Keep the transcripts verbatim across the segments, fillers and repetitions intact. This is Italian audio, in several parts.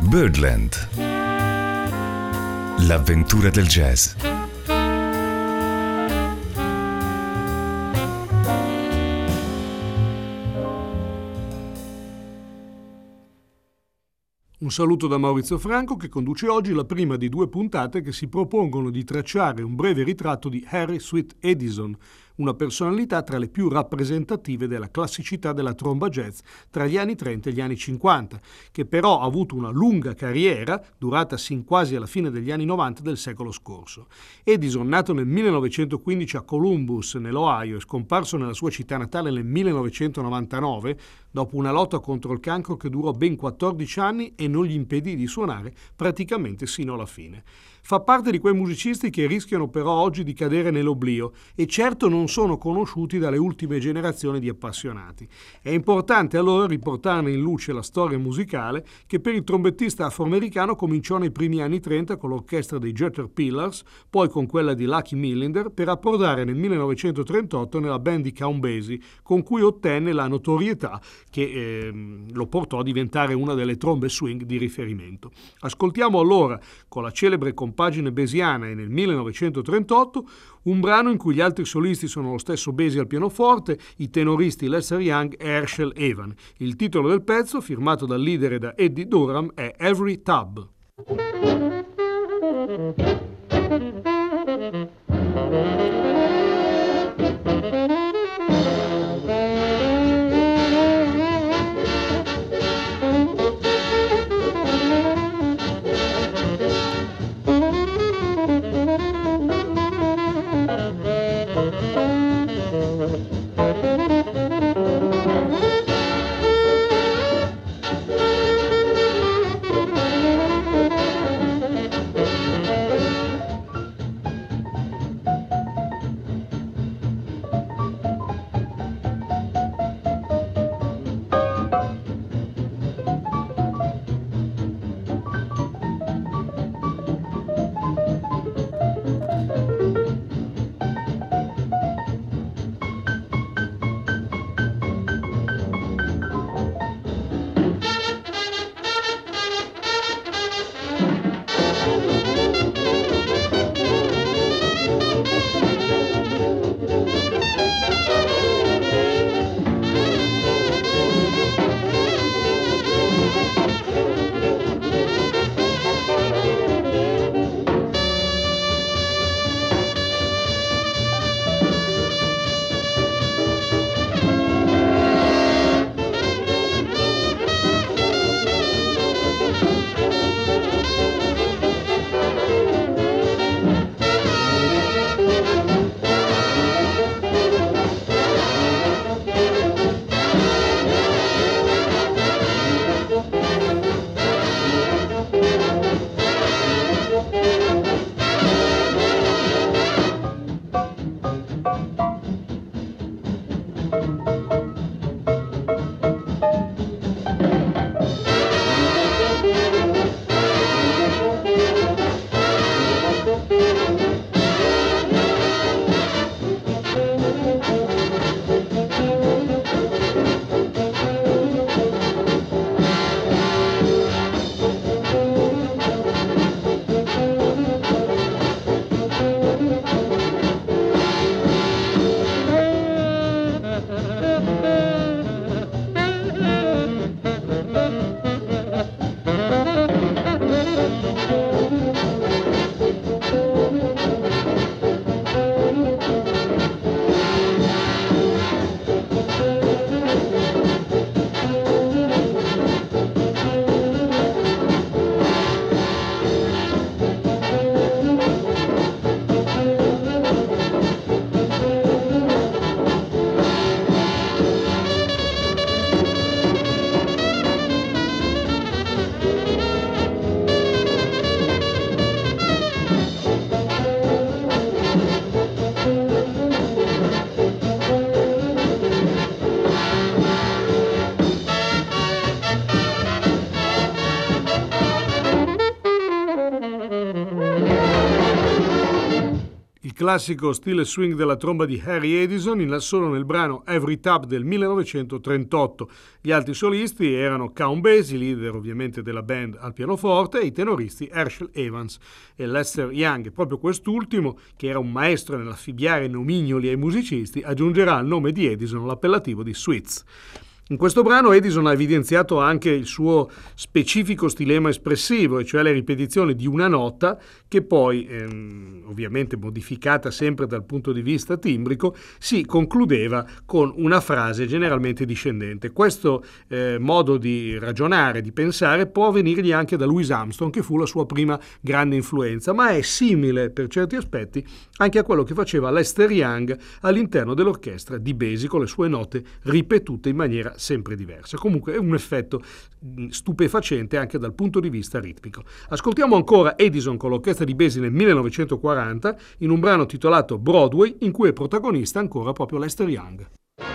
Birdland. L'avventura del jazz. Un saluto da Maurizio Franco, che conduce oggi la prima di due puntate che si propongono di tracciare un breve ritratto di Harry Sweet Edison, una personalità tra le più rappresentative della classicità della tromba jazz tra gli anni trenta e gli anni cinquanta, che però ha avuto una lunga carriera durata sin quasi alla fine degli anni novanta del secolo scorso. Edison, nato nel millenovecentoquindici a Columbus, nell'Ohio, e scomparso nella sua città natale nel millenovecentonovantanove, dopo una lotta contro il cancro che durò ben quattordici anni e non gli impedì di suonare praticamente sino alla fine. Fa parte di quei musicisti che rischiano però oggi di cadere nell'oblio e certo non sono conosciuti dalle ultime generazioni di appassionati. È importante allora riportarne in luce la storia musicale che per il trombettista afroamericano cominciò nei primi anni trenta con l'orchestra dei Caterpillars, poi con quella di Lucky Millinder, per approdare nel millenovecentotrentotto nella band di Count Basie, con cui ottenne la notorietà che eh, lo portò a diventare una delle trombe swing di riferimento. Ascoltiamo allora, con la celebre compagine basiana e nel millenovecentotrentotto, un brano in cui gli altri solisti sono lo stesso Basie al pianoforte, i tenoristi Lester Young e Herschel Evan. Il titolo del pezzo, firmato dal leader e da Eddie Durham, è Every Tub. Il classico stile swing della tromba di Harry Edison in assolo nel brano Every Tap del millenovecentotrentotto. Gli altri solisti erano Count Basie, leader ovviamente della band al pianoforte, e i tenoristi Herschel Evans e Lester Young. Proprio quest'ultimo, che era un maestro nell'affibbiare nomignoli ai musicisti, aggiungerà al nome di Edison l'appellativo di Sweets. In questo brano Edison ha evidenziato anche il suo specifico stilema espressivo, e cioè le ripetizioni di una nota che poi, ehm, ovviamente modificata sempre dal punto di vista timbrico, si concludeva con una frase generalmente discendente. Questo eh, modo di ragionare, di pensare, può venirgli anche da Louis Armstrong, che fu la sua prima grande influenza, ma è simile per certi aspetti anche a quello che faceva Lester Young all'interno dell'orchestra di Basie, con le sue note ripetute in maniera sempre diversa. Comunque è un effetto stupefacente anche dal punto di vista ritmico. Ascoltiamo ancora Edison con l'orchestra di Basie nel millenovecentoquaranta in un brano titolato Broadway, in cui è protagonista ancora proprio Lester Young.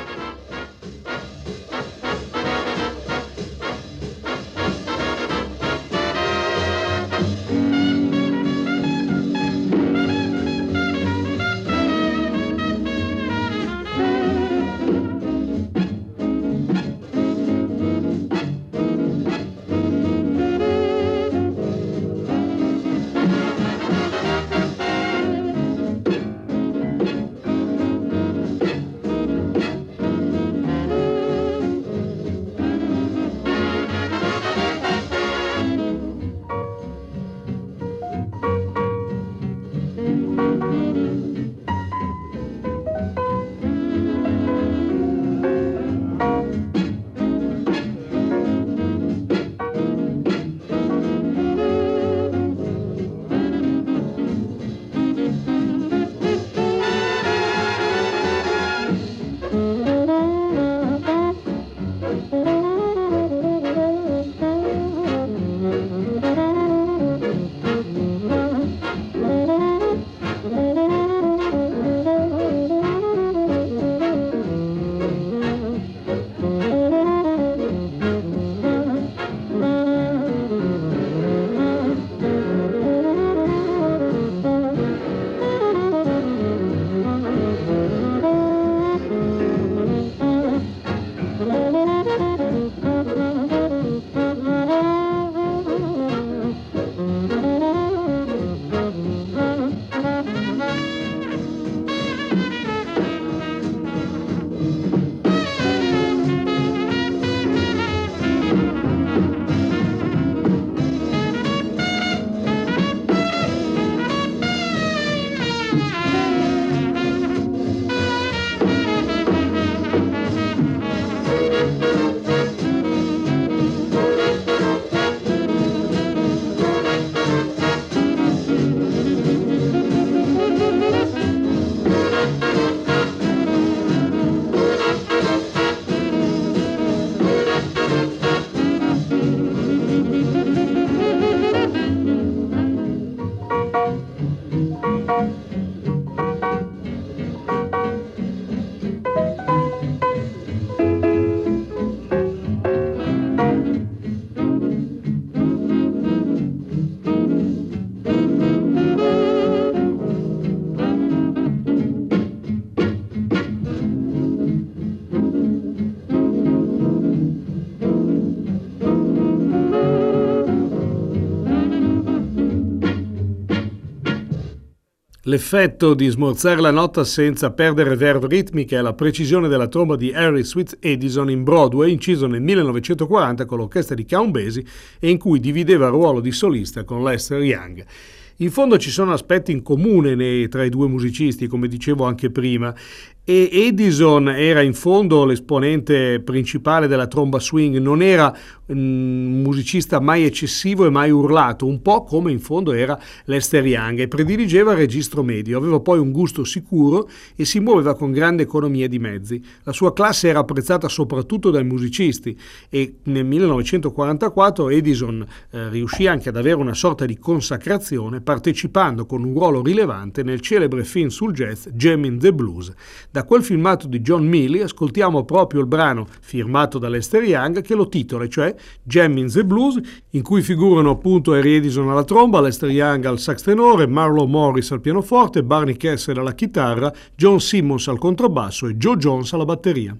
L'effetto di smorzare la nota senza perdere verve ritmiche è la precisione della tromba di Harry Sweets Edison in Broadway, inciso nel millenovecentoquaranta con l'orchestra di Count Basie e in cui divideva il ruolo di solista con Lester Young. In fondo ci sono aspetti in comune nei, tra i due musicisti, come dicevo anche prima, e Edison era in fondo l'esponente principale della tromba swing, non era un musicista mai eccessivo e mai urlato, un po' come in fondo era Lester Young, e prediligeva il registro medio, aveva poi un gusto sicuro e si muoveva con grande economia di mezzi. La sua classe era apprezzata soprattutto dai musicisti e nel millenovecentoquarantaquattro Edison eh, riuscì anche ad avere una sorta di consacrazione partecipando con un ruolo rilevante nel celebre film sul jazz Jammin' the Blues. Da quel filmato di John Milley ascoltiamo proprio il brano firmato da Lester Young che lo titola, cioè Jammin' the Blues, in cui figurano appunto Harry Edison alla tromba, Lester Young al sax tenore, Marlon Morris al pianoforte, Barney Kessel alla chitarra, John Simmons al contrabbasso e Joe Jones alla batteria.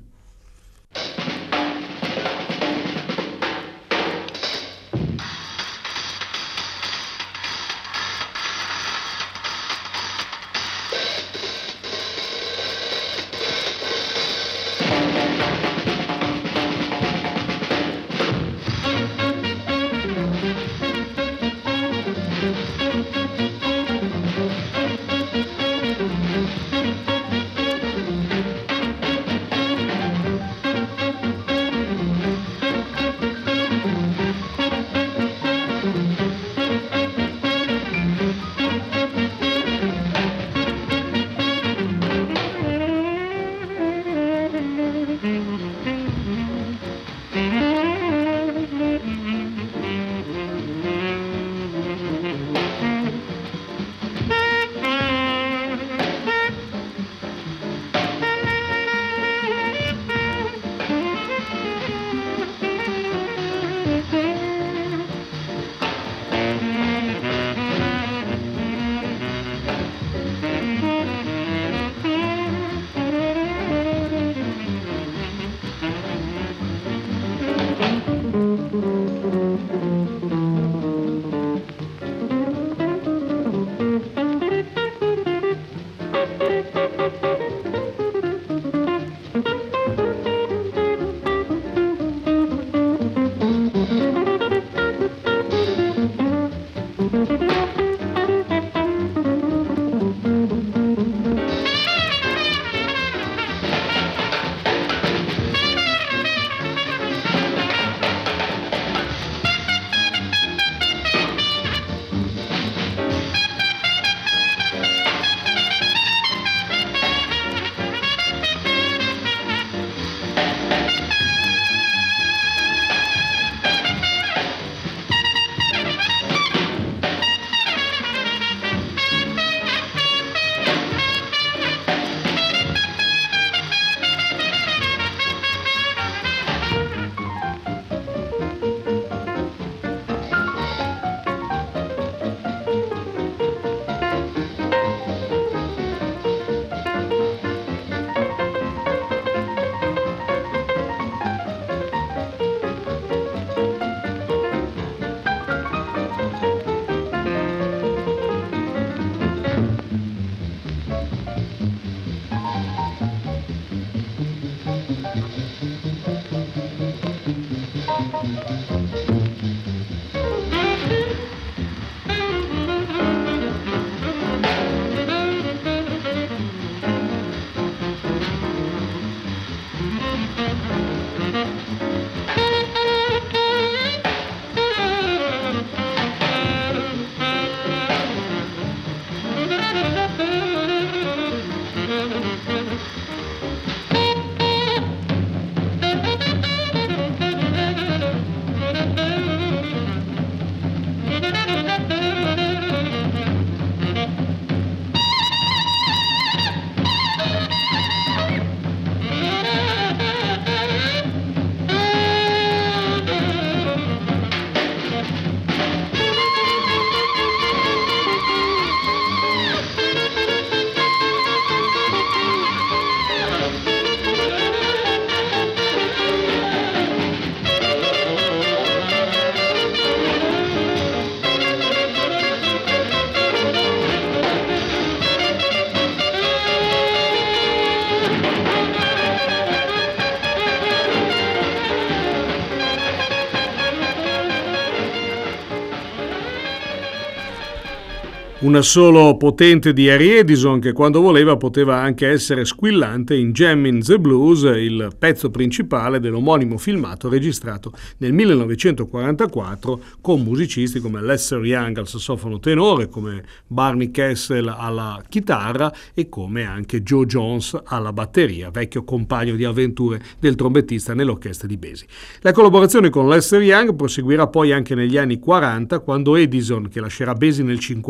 Una solo potente di Harry Edison che quando voleva poteva anche essere squillante in Jammin' the Blues, il pezzo principale dell'omonimo filmato registrato nel millenovecentoquarantaquattro con musicisti come Lester Young al sassofono tenore, come Barney Kessel alla chitarra e come anche Joe Jones alla batteria, vecchio compagno di avventure del trombettista nell'orchestra di Basie. La collaborazione con Lester Young proseguirà poi anche negli anni quaranta, quando Edison, che lascerà Basie nel cinquanta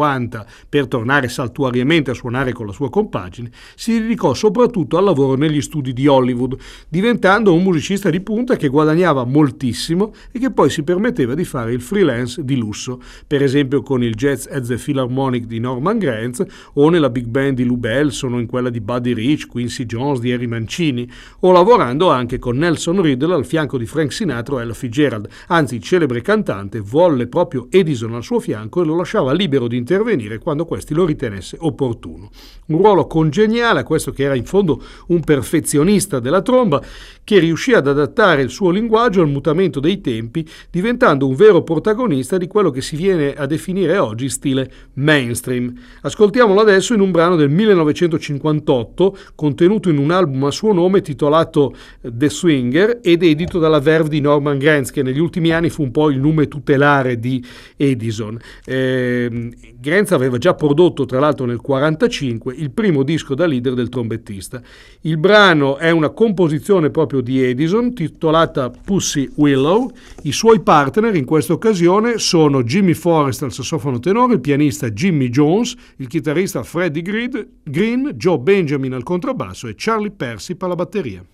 America per tornare saltuariamente a suonare con la sua compagine, si dedicò soprattutto al lavoro negli studi di Hollywood, diventando un musicista di punta che guadagnava moltissimo e che poi si permetteva di fare il freelance di lusso, per esempio con il Jazz at the Philharmonic di Norman Granz o nella big band di Lou Belson o in quella di Buddy Rich, Quincy Jones, di Harry Mancini, o lavorando anche con Nelson Riddle al fianco di Frank Sinatra e Ella Fitzgerald. Anzi, il celebre cantante volle proprio Edison al suo fianco e lo lasciava libero di intervenire quando questi lo ritenesse opportuno. Un ruolo congeniale a questo che era in fondo un perfezionista della tromba, che riuscì ad adattare il suo linguaggio al mutamento dei tempi, diventando un vero protagonista di quello che si viene a definire oggi stile mainstream. Ascoltiamolo adesso in un brano del millenovecentocinquantotto, contenuto in un album a suo nome titolato The Swinger ed edito dalla Verve di Norman Granz, che negli ultimi anni fu un po' il nome tutelare di Edison. Eh, Granz aveva già prodotto, tra l'altro nel millenovecentoquarantacinque, il primo disco da leader del trombettista. Il brano è una composizione proprio di Edison, titolata Pussy Willow. I suoi partner in questa occasione sono Jimmy Forrest al sassofono tenore, il pianista Jimmy Jones, il chitarrista Freddie Green, Joe Benjamin al contrabbasso e Charlie Persip alla batteria.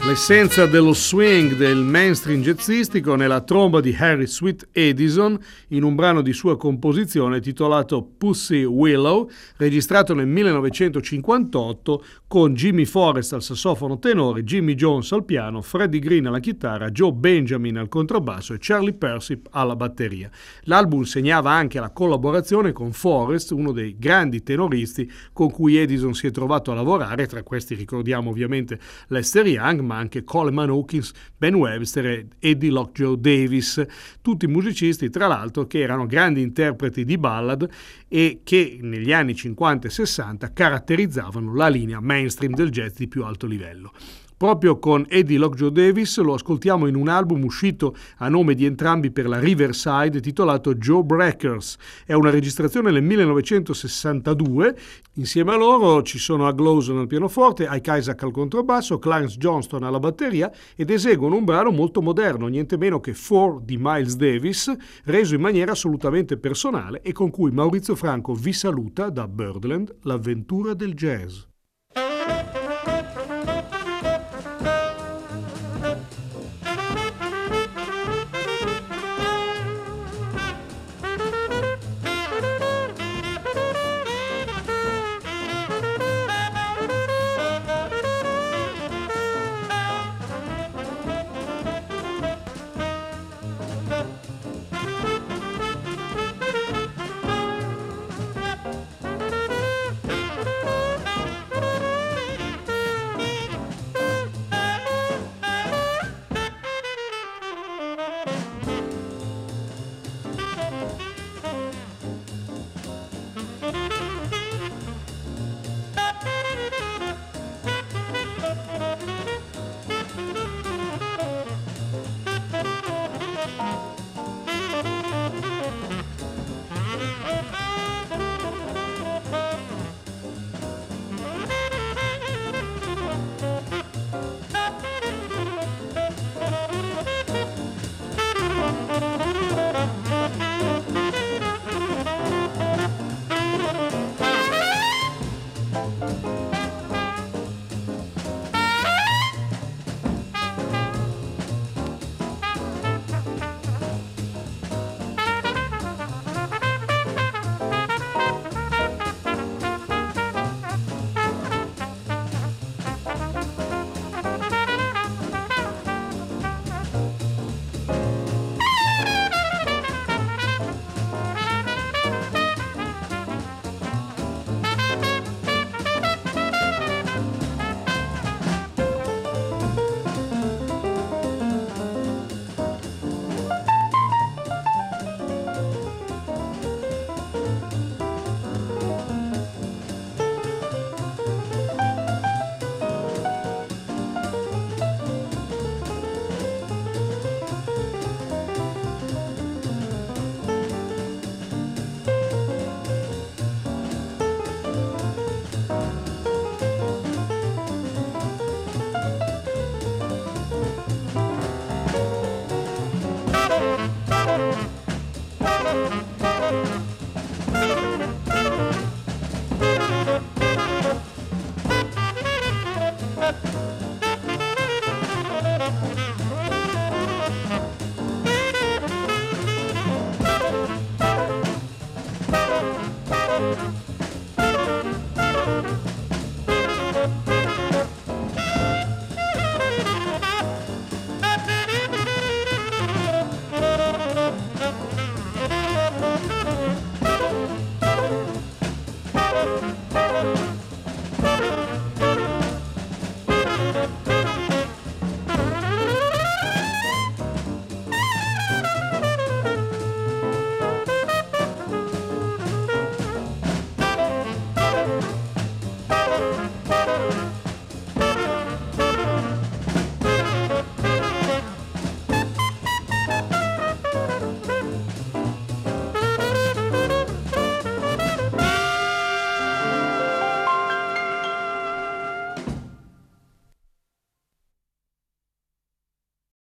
L'essenza dello swing del mainstream jazzistico nella tromba di Harry Sweet Edison in un brano di sua composizione titolato Pussy Willow, registrato nel millenovecentocinquantotto con Jimmy Forrest al sassofono tenore, Jimmy Jones al piano, Freddie Green alla chitarra, Joe Benjamin al contrabbasso e Charlie Persip alla batteria. L'album segnava anche la collaborazione con Forrest, uno dei grandi tenoristi con cui Edison si è trovato a lavorare. Tra questi ricordiamo ovviamente Lester Young, ma anche Coleman Hawkins, Ben Webster e Eddie Lockjaw Davis, tutti musicisti tra l'altro che erano grandi interpreti di ballad e che negli anni cinquanta e sessanta caratterizzavano la linea mainstream del jazz di più alto livello. Proprio con Eddie Lockjaw Davis lo ascoltiamo in un album uscito a nome di entrambi per la Riverside titolato Joe Breakers. È una registrazione nel millenovecentosessantadue. Insieme a loro ci sono Ag Lawson al pianoforte, Ike Isaac al contrabbasso, Clarence Johnston alla batteria ed eseguono un brano molto moderno, niente meno che Four di Miles Davis, reso in maniera assolutamente personale e con cui Maurizio Franco vi saluta da Birdland, l'avventura del jazz.